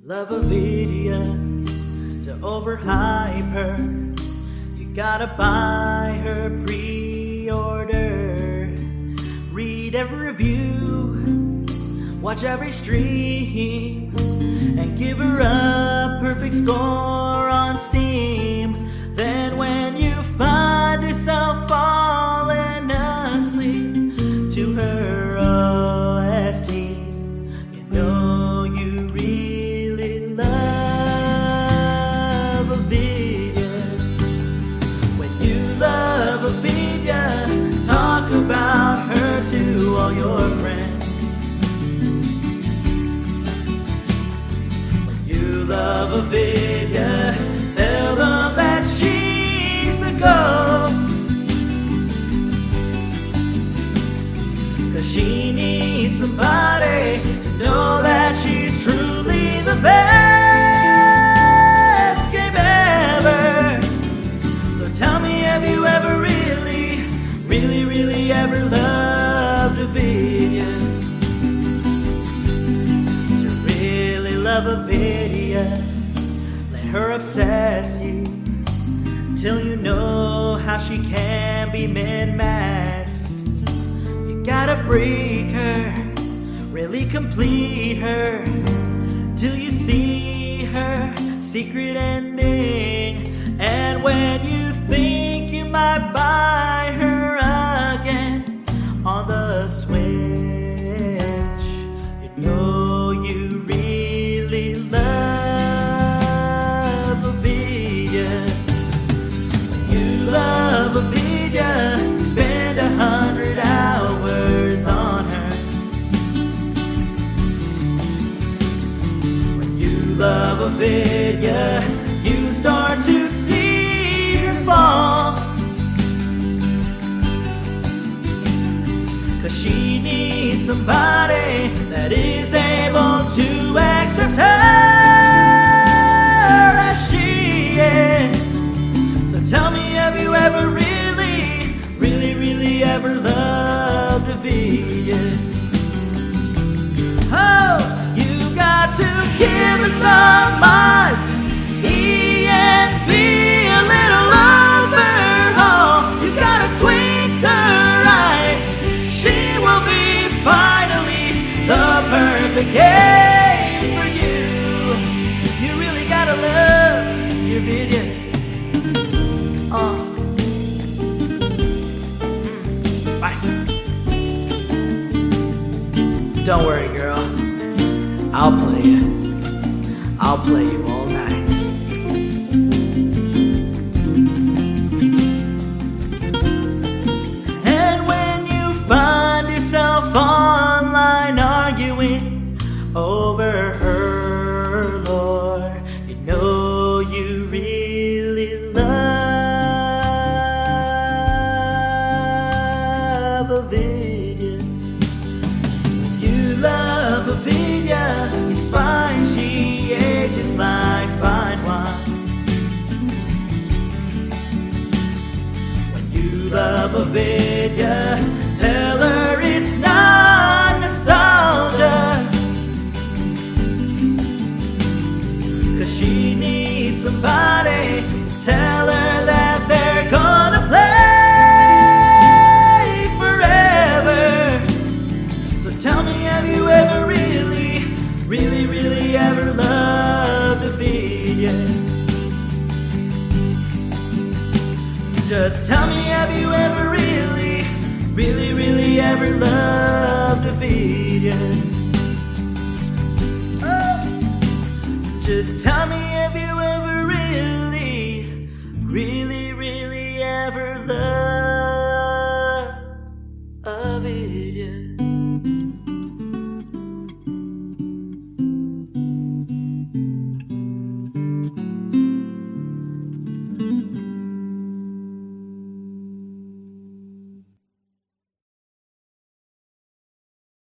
Love a video to overhype her. You gotta buy her pre-order. Read every review, watch every stream, and give her a perfect score on Steam. Then when you find yourself falling asleep to her OST, you know you really love a video. When you love a video, talk about her to all your friends. When you love a video, tell them that she's the GOAT. 'Cause she needs somebody to know that she's truly the best game ever. So tell me, have you ever really, really, really ever loved a video? To really love a video, let her obsess you till you know how she can be min-maxed. You gotta break her, really complete her, till you see her secret ending. And when you think you might buy her again on the Switch, you know you really love a video. You love a video, spend 100 hours on her. When you love a video, you start to see her faults. 'Cause she needs somebody that is able to accept her as she is. So tell me, have you ever really, really, really ever loved a video? Oh, you got to give her some months, and be a little overhaul. You gotta tweak her eyes. She will be finally the perfect game for you. You really gotta love your video. Spicy. Don't worry, girl. I'll play you. I'll play you all night. And when you find yourself online arguing over her lore, you know you really love a video. You love a video, it's fine, she ages like fine wine. When you love a video, tell her it's not nostalgia. 'Cause she needs somebody to tell her that they're gonna play forever. So tell me, have you ever really, really, really ever loved a video? Just tell me, have you ever really, really, really ever loved a video? Oh. Just tell me, have you ever really, really, really ever loved